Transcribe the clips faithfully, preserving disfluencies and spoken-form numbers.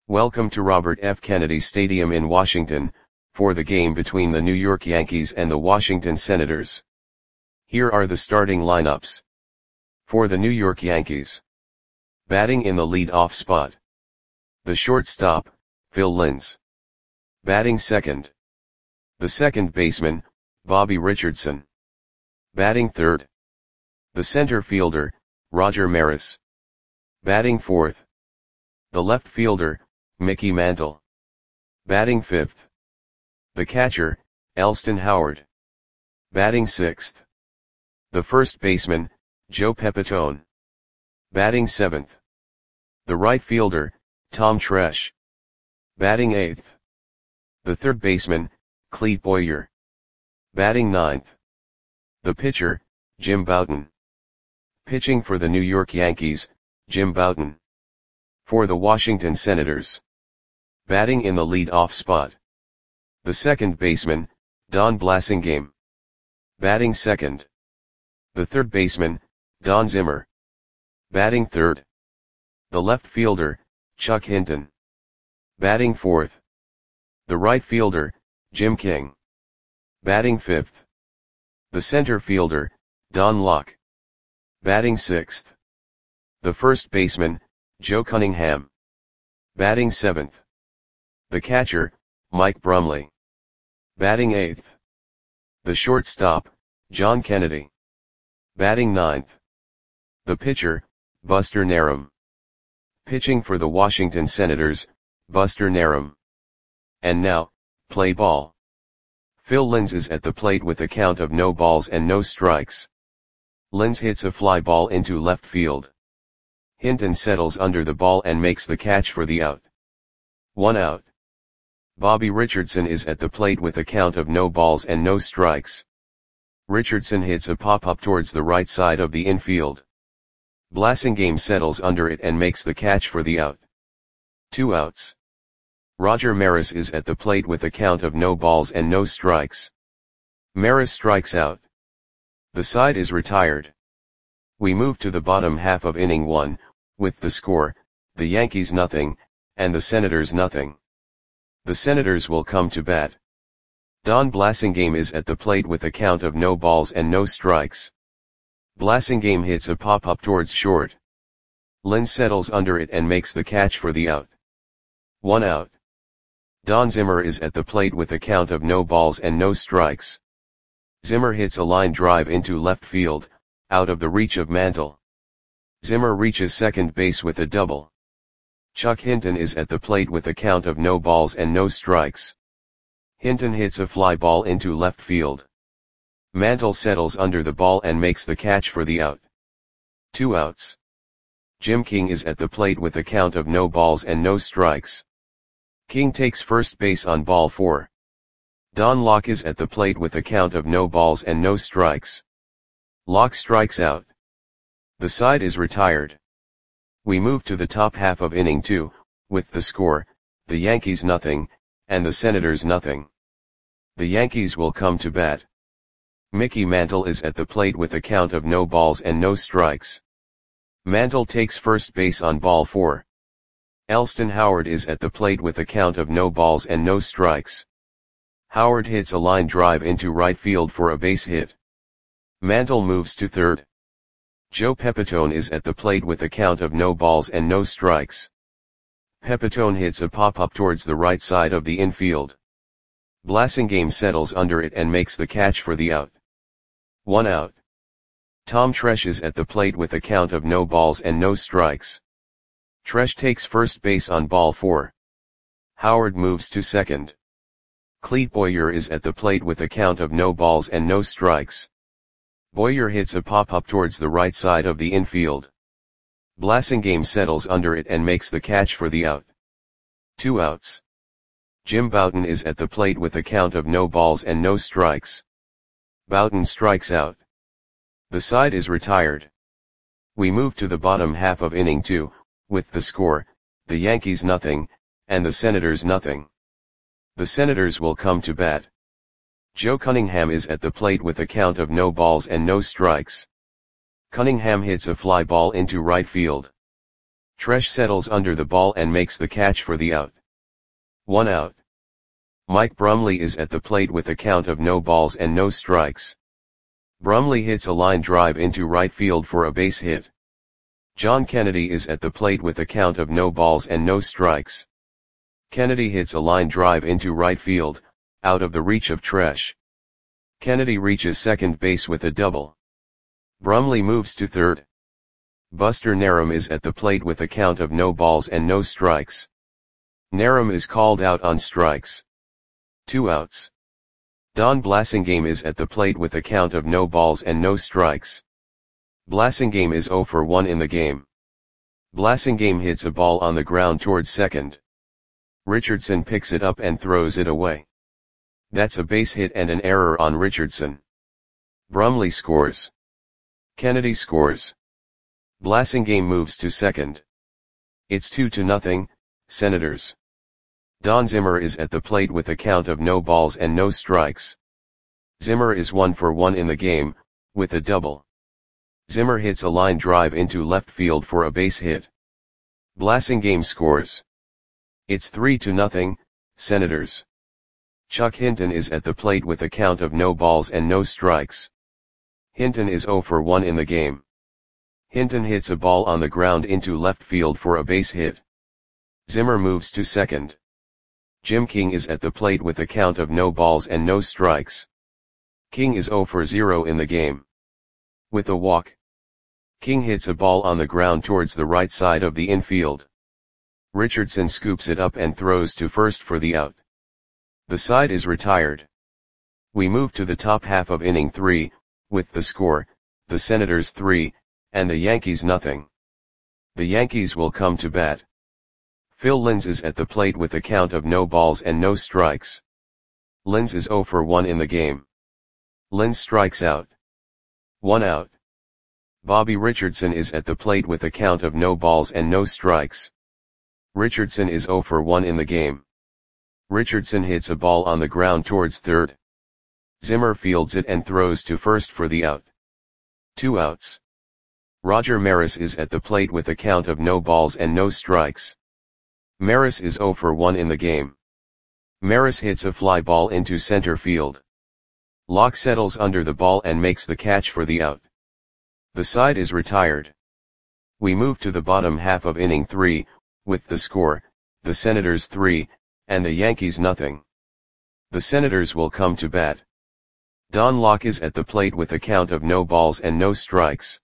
Welcome to Robert F. Kennedy Stadium in Washington, for the game between the New York Yankees and the Washington Senators. Here are the starting lineups. For the New York Yankees. Batting in the lead-off spot. The shortstop, Phil Linz. Batting second. The second baseman, Bobby Richardson. Batting third. The center fielder, Roger Maris. Batting fourth. The left fielder, Mickey Mantle. Batting fifth. The catcher, Elston Howard. Batting sixth. The first baseman, Joe Pepitone. Batting seventh. The right fielder, Tom Tresh. Batting eighth. The third baseman, Clete Boyer. Batting ninth. The pitcher, Jim Bouton. Pitching for the New York Yankees, Jim Bouton. For the Washington Senators. Batting in the lead-off spot. The second baseman, Don Blasingame. Batting second. The third baseman, Don Zimmer. Batting third. The left fielder, Chuck Hinton. Batting fourth. The right fielder, Jim King. Batting fifth. The center fielder, Don Locke. Batting sixth. The first baseman, Joe Cunningham. Batting seventh. The catcher, Mike Brumley. Batting eighth. The shortstop, John Kennedy. Batting ninth. The pitcher, Buster Narum. Pitching for the Washington Senators, Buster Narum. And now, play ball. Phil Linz is at the plate with a count of no balls and no strikes. Linz hits a fly ball into left field. Hinton settles under the ball and makes the catch for the out. One out. Bobby Richardson is at the plate with a count of no balls and no strikes. Richardson hits a pop-up towards the right side of the infield. Blasingame settles under it and makes the catch for the out. Two outs. Roger Maris is at the plate with a count of no balls and no strikes. Maris strikes out. The side is retired. We move to the bottom half of inning one, with the score, the Yankees nothing, and the Senators nothing. The Senators will come to bat. Don Blasingame is at the plate with a count of no balls and no strikes. Blasingame hits a pop-up towards short. Linz settles under it and makes the catch for the out. One out. Don Zimmer is at the plate with a count of no balls and no strikes. Zimmer hits a line drive into left field, out of the reach of Mantle. Zimmer reaches second base with a double. Chuck Hinton is at the plate with a count of no balls and no strikes. Hinton hits a fly ball into left field. Mantle settles under the ball and makes the catch for the out. Two outs. Jim King is at the plate with a count of no balls and no strikes. King takes first base on ball four. Don Locke is at the plate with a count of no balls and no strikes. Locke strikes out. The side is retired. We move to the top half of inning two, with the score, the Yankees nothing, and the Senators nothing. The Yankees will come to bat. Mickey Mantle is at the plate with a count of no balls and no strikes. Mantle takes first base on ball four. Elston Howard is at the plate with a count of no balls and no strikes. Howard hits a line drive into right field for a base hit. Mantle moves to third. Joe Pepitone is at the plate with a count of no balls and no strikes. Pepitone hits a pop-up towards the right side of the infield. Blasingame settles under it and makes the catch for the out. One out. Tom Tresh is at the plate with a count of no balls and no strikes. Tresh takes first base on ball four. Howard moves to second. Clete Boyer is at the plate with a count of no balls and no strikes. Boyer hits a pop-up towards the right side of the infield. Blasingame settles under it and makes the catch for the out. Two outs. Jim Bouton is at the plate with a count of no balls and no strikes. Bouton strikes out. The side is retired. We move to the bottom half of inning two, with the score, the Yankees nothing, and the Senators nothing. The Senators will come to bat. Joe Cunningham is at the plate with a count of no balls and no strikes. Cunningham hits a fly ball into right field. Tresh settles under the ball and makes the catch for the out. One out. Mike Brumley is at the plate with a count of no balls and no strikes. Brumley hits a line drive into right field for a base hit. John Kennedy is at the plate with a count of no balls and no strikes. Kennedy hits a line drive into right field, out of the reach of Tresh. Kennedy reaches second base with a double. Brumley moves to third. Buster Narum is at the plate with a count of no balls and no strikes. Narum is called out on strikes. Two outs. Don Blasingame is at the plate with a count of no balls and no strikes. Blasingame is zero for one in the game. Blasingame hits a ball on the ground towards second. Richardson picks it up and throws it away. That's a base hit and an error on Richardson. Brumley scores. Kennedy scores. Blasingame moves to second. It's two to nothing, Senators. Don Zimmer is at the plate with a count of no balls and no strikes. Zimmer is one for one in the game, with a double. Zimmer hits a line drive into left field for a base hit. Blasingame scores. It's three to nothing, Senators. Chuck Hinton is at the plate with a count of no balls and no strikes. Hinton is zero for one in the game. Hinton hits a ball on the ground into left field for a base hit. Zimmer moves to second. Jim King is at the plate with a count of no balls and no strikes. King is zero for zero in the game. With a walk. King hits a ball on the ground towards the right side of the infield. Richardson scoops it up and throws to first for the out. The side is retired. We move to the top half of inning three, with the score, the Senators three, and the Yankees nothing. The Yankees will come to bat. Phil Linz is at the plate with a count of no balls and no strikes. Linz is zero for one in the game. Linz strikes out. One out. Bobby Richardson is at the plate with a count of no balls and no strikes. Richardson is zero for one in the game. Richardson hits a ball on the ground towards third. Zimmer fields it and throws to first for the out. Two outs. Roger Maris is at the plate with a count of no balls and no strikes. Maris is zero for one in the game. Maris hits a fly ball into center field. Locke settles under the ball and makes the catch for the out. The side is retired. We move to the bottom half of inning three, with the score, the Senators three, and the Yankees nothing. The Senators will come to bat. Don Locke is at the plate with a count of no balls and no strikes.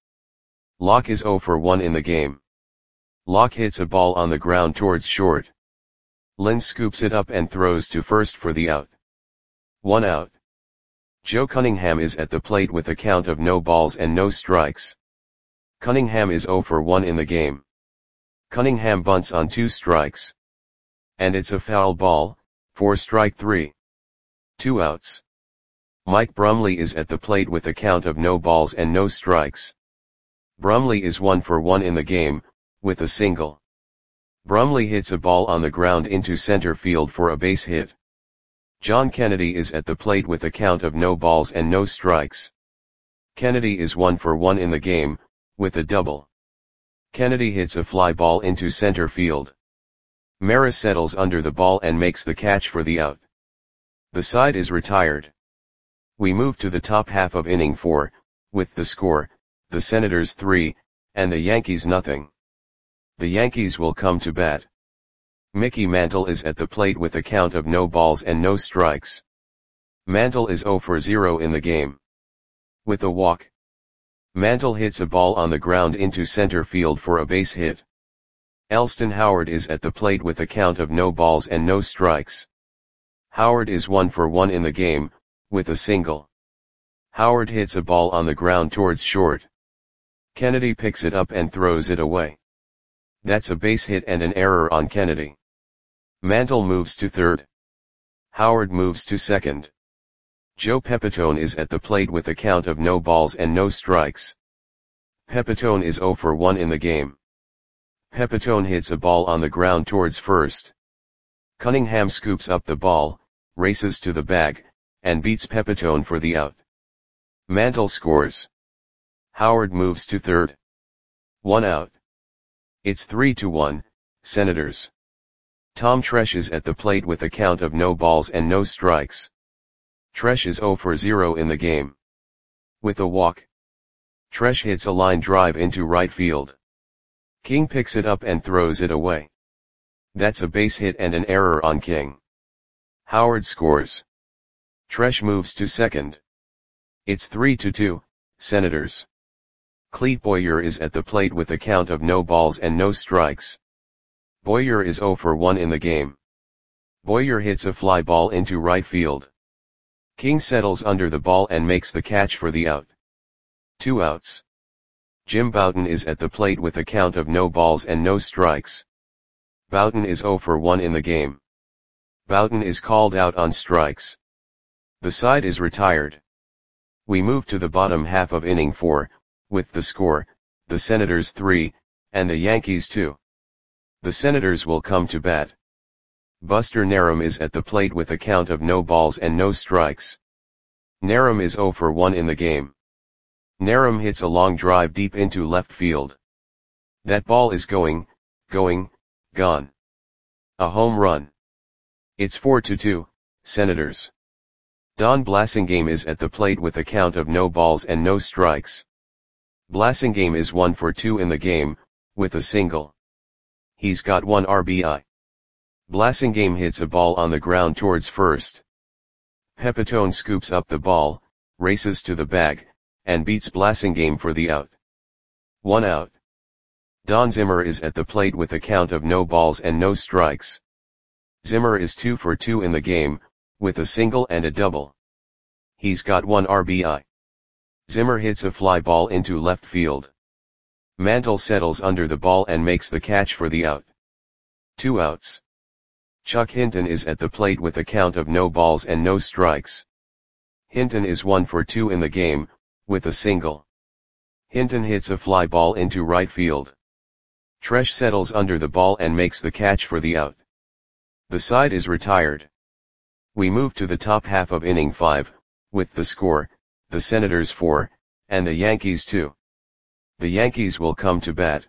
Locke is zero for one in the game. Locke hits a ball on the ground towards short. Linz scoops it up and throws to first for the out. One out. Joe Cunningham is at the plate with a count of no balls and no strikes. Cunningham is zero for one in the game. Cunningham bunts on two strikes. And it's a foul ball, for strike three. Two outs. Mike Brumley is at the plate with a count of no balls and no strikes. Brumley is one for one in the game, with a single. Brumley hits a ball on the ground into center field for a base hit. John Kennedy is at the plate with a count of no balls and no strikes. Kennedy is one for one in the game, with a double. Kennedy hits a fly ball into center field. Maris settles under the ball and makes the catch for the out. The side is retired. We move to the top half of inning four, with the score, the Senators three, and the Yankees nothing. The Yankees will come to bat. Mickey Mantle is at the plate with a count of no balls and no strikes. Mantle is zero for zero in the game. With a walk. Mantle hits a ball on the ground into center field for a base hit. Elston Howard is at the plate with a count of no balls and no strikes. Howard is one for one in the game, with a single. Howard hits a ball on the ground towards short. Kennedy picks it up and throws it away. That's a base hit and an error on Kennedy. Mantle moves to third. Howard moves to second. Joe Pepitone is at the plate with a count of no balls and no strikes. Pepitone is zero for one in the game. Pepitone hits a ball on the ground towards first. Cunningham scoops up the ball, races to the bag, and beats Pepitone for the out. Mantle scores. Howard moves to third. One out. It's three to one, Senators. Tom Tresh is at the plate with a count of no balls and no strikes. Tresh is zero for zero in the game. With a walk, Tresh hits a line drive into right field. King picks it up and throws it away. That's a base hit and an error on King. Howard scores. Tresh moves to second. It's three to two, Senators. Clete Boyer is at the plate with a count of no balls and no strikes. Boyer is zero for one in the game. Boyer hits a fly ball into right field. King settles under the ball and makes the catch for the out. Two outs. Jim Bouton is at the plate with a count of no balls and no strikes. Bouton is zero for one in the game. Bouton is called out on strikes. The side is retired. We move to the bottom half of inning four, with the score, the Senators three, and the Yankees two. The Senators will come to bat. Buster Narum is at the plate with a count of no balls and no strikes. Narum is zero for one in the game. Narum hits a long drive deep into left field. That ball is going, going, gone. A home run. It's four to two, Senators. Don Blasingame is at the plate with a count of no balls and no strikes. Blasingame is one for two in the game, with a single. He's got one R B I. Blasingame hits a ball on the ground towards first. Pepitone scoops up the ball, races to the bag, and beats Blasingame for the out. One out. Don Zimmer is at the plate with a count of no balls and no strikes. Zimmer is two for two in the game, with a single and a double. He's got one R B I. Zimmer hits a fly ball into left field. Mantle settles under the ball and makes the catch for the out. Two outs. Chuck Hinton is at the plate with a count of no balls and no strikes. Hinton is one for two in the game, with a single. Hinton hits a fly ball into right field. Tresh settles under the ball and makes the catch for the out. The side is retired. We move to the top half of inning five, with the score, the Senators four, and the Yankees two. The Yankees will come to bat.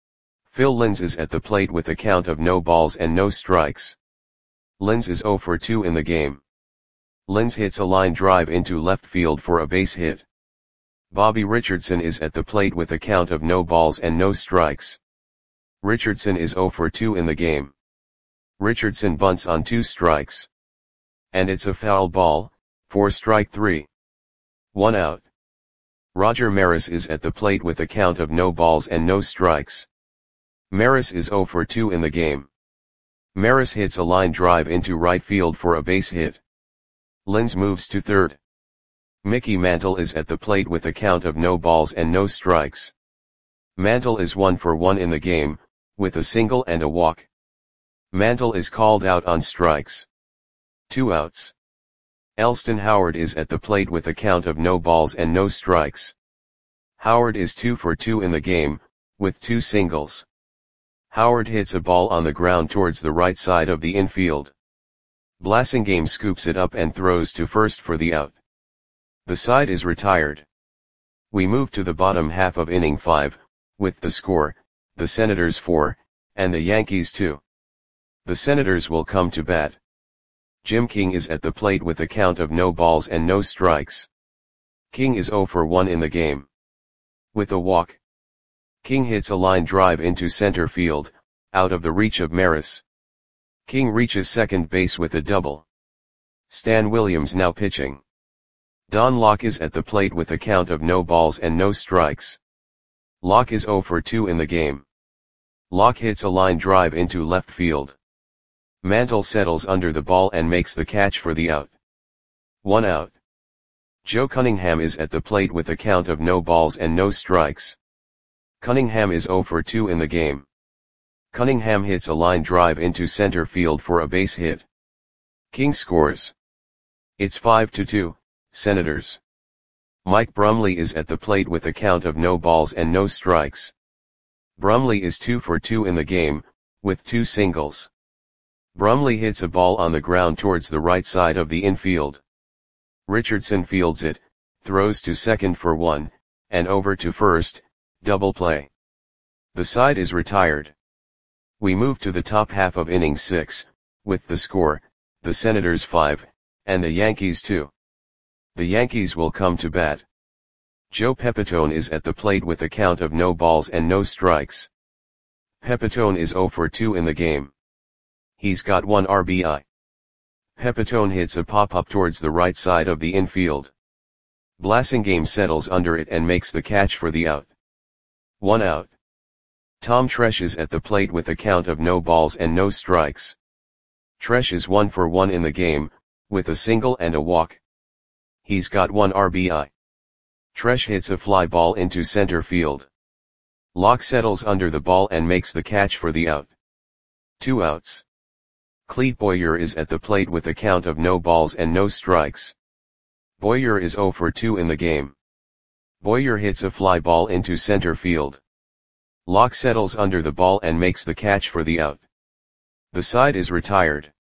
Phil Linz is at the plate with a count of no balls and no strikes. Linz is zero for two in the game. Linz hits a line drive into left field for a base hit. Bobby Richardson is at the plate with a count of no balls and no strikes. Richardson is zero for two in the game. Richardson bunts on two strikes. And it's a foul ball, for strike three. One out. Roger Maris is at the plate with a count of no balls and no strikes. Maris is zero for two in the game. Maris hits a line drive into right field for a base hit. Linz moves to third. Mickey Mantle is at the plate with a count of no balls and no strikes. Mantle is one for one in the game, with a single and a walk. Mantle is called out on strikes. Two outs. Elston Howard is at the plate with a count of no balls and no strikes. Howard is two for two in the game, with two singles. Howard hits a ball on the ground towards the right side of the infield. Blasingame scoops it up and throws to first for the out. The side is retired. We move to the bottom half of inning five, with the score, the Senators four, and the Yankees two. The Senators will come to bat. Jim King is at the plate with a count of no balls and no strikes. King is zero for one in the game. With a walk, King hits a line drive into center field, out of the reach of Maris. King reaches second base with a double. Stan Williams now pitching. Don Locke is at the plate with a count of no balls and no strikes. Locke is zero for two in the game. Locke hits a line drive into left field. Mantle settles under the ball and makes the catch for the out. One out. Joe Cunningham is at the plate with a count of no balls and no strikes. Cunningham is zero for two in the game. Cunningham hits a line drive into center field for a base hit. King scores. It's five to two, Senators. Mike Brumley is at the plate with a count of no balls and no strikes. Brumley is two for two in the game, with two singles. Brumley hits a ball on the ground towards the right side of the infield. Richardson fields it, throws to second for one, and over to first, double play. The side is retired. We move to the top half of inning six, with the score, the Senators five, and the Yankees two. The Yankees will come to bat. Joe Pepitone is at the plate with a count of no balls and no strikes. Pepitone is oh for two in the game. He's got one R B I. Pepitone hits a pop-up towards the right side of the infield. Blasingame settles under it and makes the catch for the out. One out. Tom Tresh is at the plate with a count of no balls and no strikes. Tresh is one for one in the game, with a single and a walk. He's got one R B I. Tresh hits a fly ball into center field. Locke settles under the ball and makes the catch for the out. Two outs. Clete Boyer is at the plate with a count of no balls and no strikes. Boyer is oh for two in the game. Boyer hits a fly ball into center field. Locke settles under the ball and makes the catch for the out. The side is retired.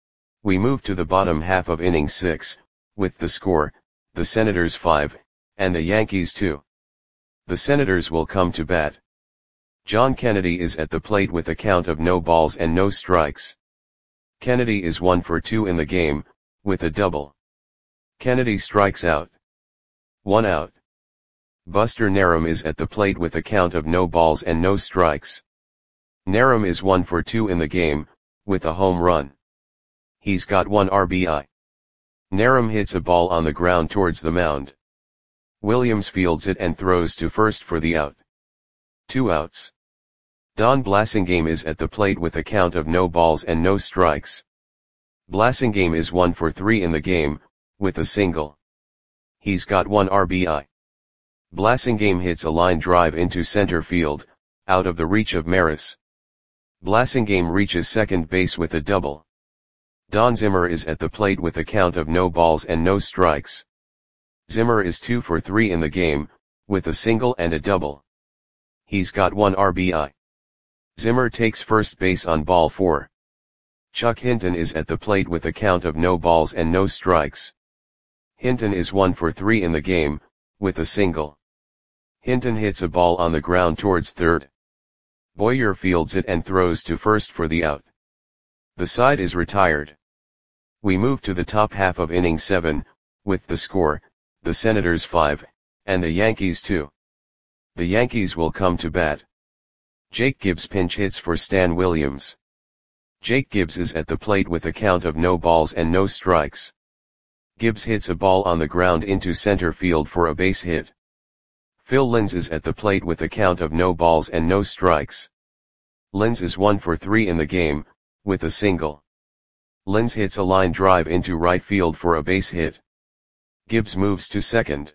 We move to the bottom half of inning six, with the score, the Senators five, and the Yankees two. The Senators will come to bat. John Kennedy is at the plate with a count of no balls and no strikes. Kennedy is one for two in the game, with a double. Kennedy strikes out. One out. Buster Narum is at the plate with a count of no balls and no strikes. Narum is one for two in the game, with a home run. He's got one R B I. Narum hits a ball on the ground towards the mound. Williams fields it and throws to first for the out. Two outs. Don Blasingame is at the plate with a count of no balls and no strikes. Blasingame is one for three in the game, with a single. He's got one R B I. Blasingame hits a line drive into center field, out of the reach of Maris. Blasingame reaches second base with a double. Don Zimmer is at the plate with a count of no balls and no strikes. Zimmer is two for three in the game, with a single and a double. He's got one R B I. Zimmer takes first base on ball four. Chuck Hinton is at the plate with a count of no balls and no strikes. Hinton is one for three in the game, with a single. Hinton hits a ball on the ground towards third. Boyer fields it and throws to first for the out. The side is retired. We move to the top half of inning seven, with the score, the Senators five, and the Yankees two. The Yankees will come to bat. Jake Gibbs pinch hits for Stan Williams. Jake Gibbs is at the plate with a count of no balls and no strikes. Gibbs hits a ball on the ground into center field for a base hit. Phil Linz is at the plate with a count of no balls and no strikes. Linz is one for three in the game, with a single. Linz hits a line drive into right field for a base hit. Gibbs moves to second.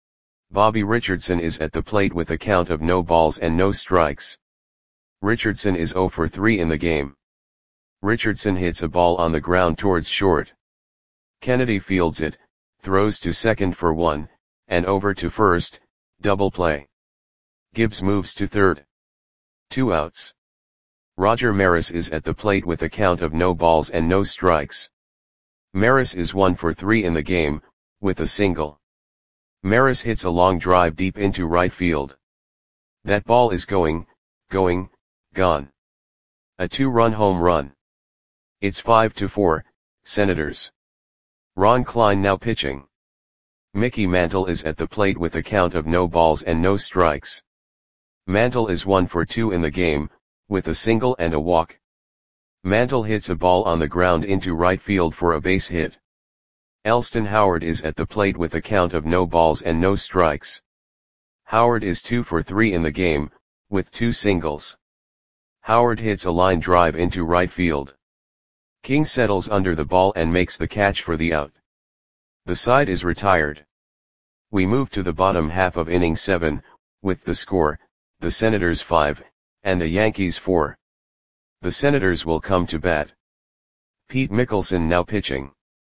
Bobby Richardson is at the plate with a count of no balls and no strikes. Richardson is oh for three in the game. Richardson hits a ball on the ground towards short. Kennedy fields it, throws to second for one, and over to first, double play. Gibbs moves to third. Two outs. Roger Maris is at the plate with a count of no balls and no strikes. Maris is one for three in the game, with a single. Maris hits a long drive deep into right field. That ball is going, going, gone. A two-run home run. It's five to four, Senators. Ron Klein now pitching. Mickey Mantle is at the plate with a count of no balls and no strikes. Mantle is one for two in the game, with a single and a walk. Mantle hits a ball on the ground into right field for a base hit. Elston Howard is at the plate with a count of no balls and no strikes. Howard is two for three in the game, with two singles. Howard hits a line drive into right field. King settles under the ball and makes the catch for the out. The side is retired. We move to the bottom half of inning seven, with the score, the Senators five, and the Yankees four. The Senators will come to bat. Pete Mickelson now pitching.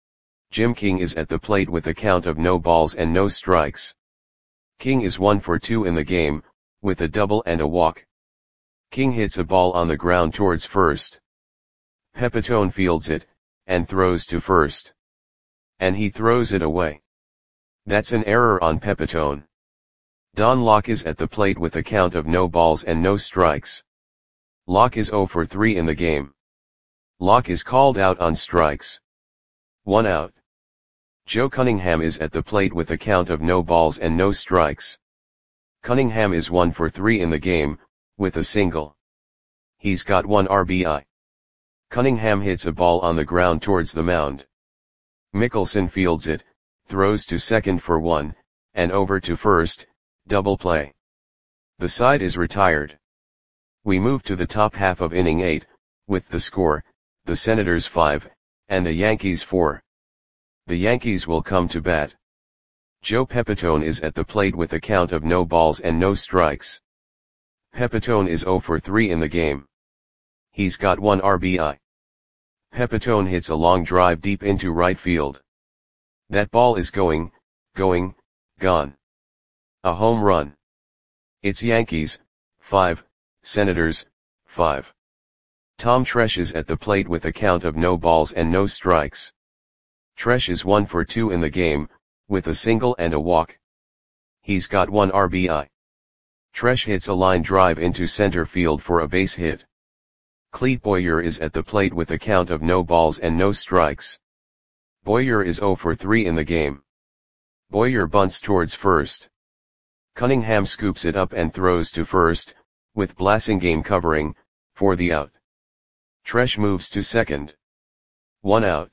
Jim King is at the plate with a count of no balls and no strikes. King is one for two in the game, with a double and a walk. King hits a ball on the ground towards first. Pepitone fields it, and throws to first. And he throws it away. That's an error on Pepitone. Don Locke is at the plate with a count of no balls and no strikes. Locke is zero for three in the game. Locke is called out on strikes. One out. Joe Cunningham is at the plate with a count of no balls and no strikes. Cunningham is one for three in the game, with a single. He's got one R B I. Cunningham hits a ball on the ground towards the mound. Mickelson fields it, throws to second for one, and over to first, double play. The side is retired. We move to the top half of inning eight, with the score, the Senators five, and the Yankees four. The Yankees will come to bat. Joe Pepitone is at the plate with a count of no balls and no strikes. Pepitone is zero for three in the game. He's got one R B I. Pepitone hits a long drive deep into right field. That ball is going, going, gone. A home run. It's Yankees, five, Senators, five. Tom Tresh is at the plate with a count of no balls and no strikes. Tresh is one for two in the game, with a single and a walk. He's got one R B I. Tresh hits a line drive into center field for a base hit. Clete Boyer is at the plate with a count of no balls and no strikes. Boyer is zero for three in the game. Boyer bunts towards first. Cunningham scoops it up and throws to first, with Blasingame covering, for the out. Tresh moves to second. One out.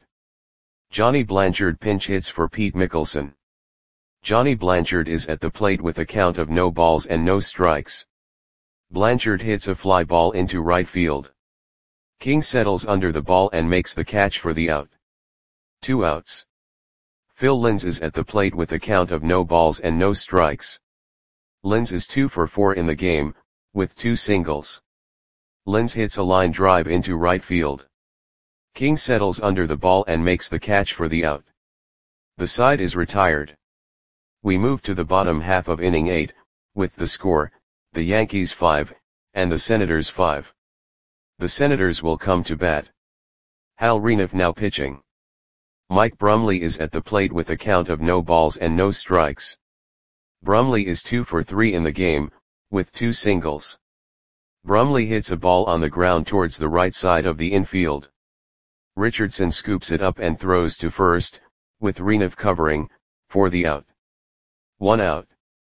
Johnny Blanchard pinch hits for Pete Mickelson. Johnny Blanchard is at the plate with a count of no balls and no strikes. Blanchard hits a fly ball into right field. King settles under the ball and makes the catch for the out. Two outs. Phil Linz is at the plate with a count of no balls and no strikes. Linz is two for four in the game, with two singles. Linz hits a line drive into right field. King settles under the ball and makes the catch for the out. The side is retired. We move to the bottom half of inning eight, with the score, the Yankees five, and the Senators five. The Senators will come to bat. Hal Reniff now pitching. Mike Brumley is at the plate with a count of no balls and no strikes. Brumley is two for three in the game, with two singles. Brumley hits a ball on the ground towards the right side of the infield. Richardson scoops it up and throws to first, with Reniff covering, for the out. One out.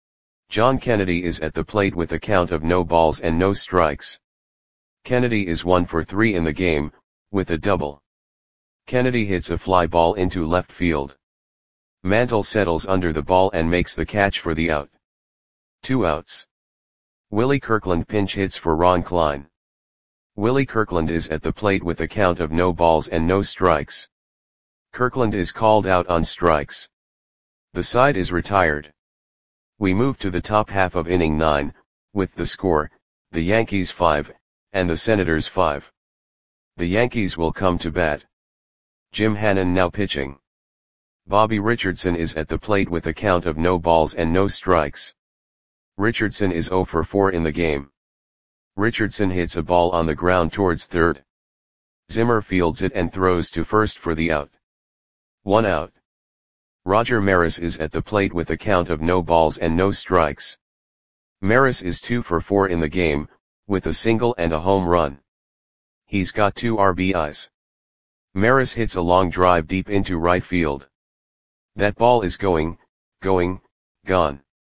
John Kennedy is at the plate with a count of no balls and no strikes. Kennedy is one for three in the game, with a double. Kennedy hits a fly ball into left field. Mantle settles under the ball and makes the catch for the out. Two outs. Willie Kirkland pinch hits for Ron Klein. Willie Kirkland is at the plate with a count of no balls and no strikes. Kirkland is called out on strikes. The side is retired. We move to the top half of inning nine, with the score, the Yankees five, and the Senators five. The Yankees will come to bat. Jim Hannon now pitching. Bobby Richardson is at the plate with a count of no balls and no strikes. Richardson is zero for four in the game. Richardson hits a ball on the ground towards third. Zimmer fields it and throws to first for the out. One out. Roger Maris is at the plate with a count of no balls and no strikes. Maris is two for four in the game, with a single and a home run. He's got two R B Is. Maris hits a long drive deep into right field. That ball is going, going, gone.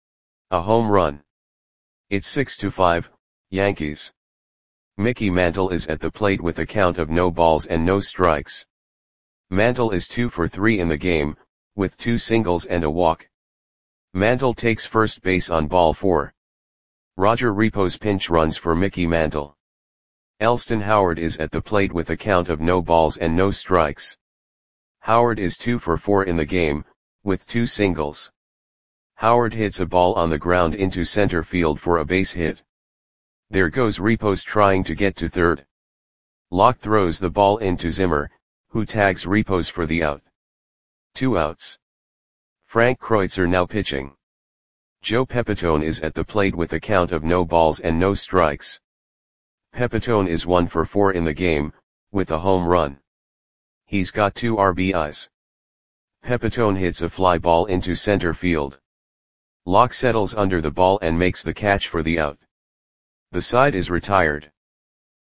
A home run. It's six to five, Yankees. Mickey Mantle is at the plate with a count of no balls and no strikes. Mantle is two for three in the game, with two singles and a walk. Mantle takes first base on ball four. Roger Repos pinch runs for Mickey Mantle. Elston Howard is at the plate with a count of no balls and no strikes. Howard is two for four in the game, with two singles. Howard hits a ball on the ground into center field for a base hit. There goes Repos trying to get to third. Locke throws the ball into Zimmer, who tags Repos for the out. Two outs. Frank Kreutzer now pitching. Joe Pepitone is at the plate with a count of no balls and no strikes. Pepitone is one for four in the game, with a home run. He's got two R B Is. Pepitone hits a fly ball into center field. Locke settles under the ball and makes the catch for the out. The side is retired.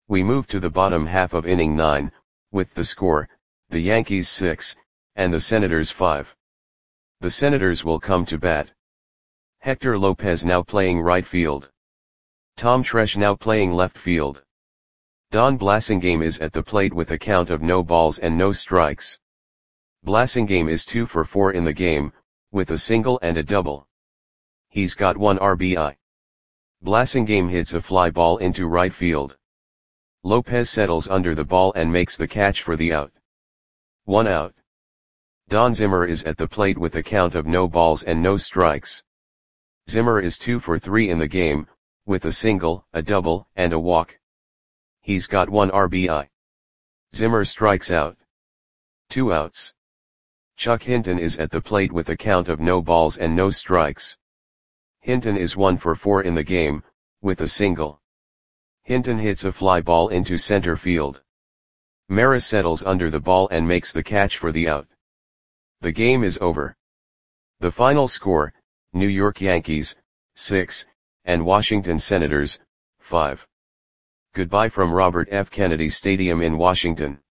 We move to the bottom half of inning nine, with the score, the Yankees six, and the Senators five. The Senators will come to bat. Hector Lopez now playing right field. Tom Tresh now playing left field. Don Blasingame is at the plate with a count of no balls and no strikes. Blasingame is two for four in the game, with a single and a double. He's got one R B I. Blasingame hits a fly ball into right field. Lopez settles under the ball and makes the catch for the out. One out. Don Zimmer is at the plate with a count of no balls and no strikes. Zimmer is two for three in the game, with a single, a double, and a walk. He's got one R B I. Zimmer strikes out. Two outs. Chuck Hinton is at the plate with a count of no balls and no strikes. Hinton is one for four in the game, with a single. Hinton hits a fly ball into center field. Maris settles under the ball and makes the catch for the out. The game is over. The final score, New York Yankees, six, and Washington Senators, five. Goodbye from Robert F. Kennedy Stadium in Washington.